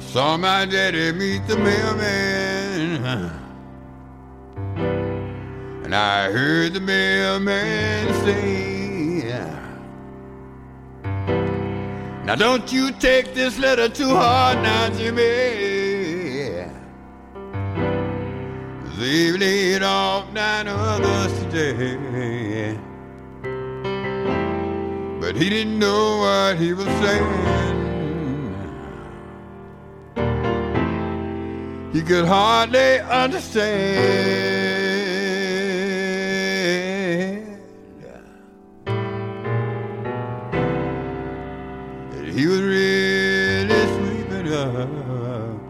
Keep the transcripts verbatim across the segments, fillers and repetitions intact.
Saw my daddy meet the mailman, and I heard the mailman say, now don't you take this letter too hard now, Jimmy. They've laid off nine others today. But he didn't know what he was saying. He could hardly understand. He was really sweeping up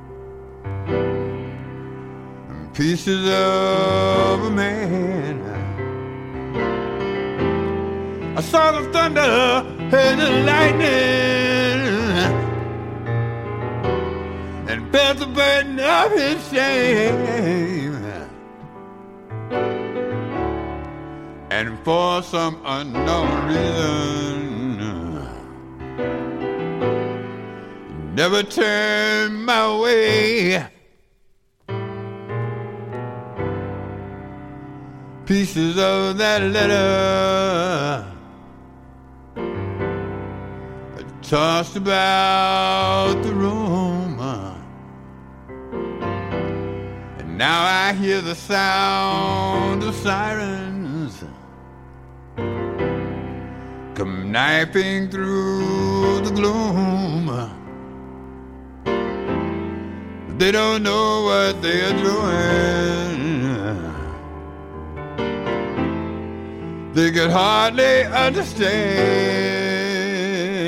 pieces of a man. I saw the thunder and the lightning, and felt the burden of his shame. And for some unknown reason, never turned my way. Pieces of that letter tossed about the room, and now I hear the sound of sirens come knifing through the gloom. They don't know what they're doing. They could hardly understand.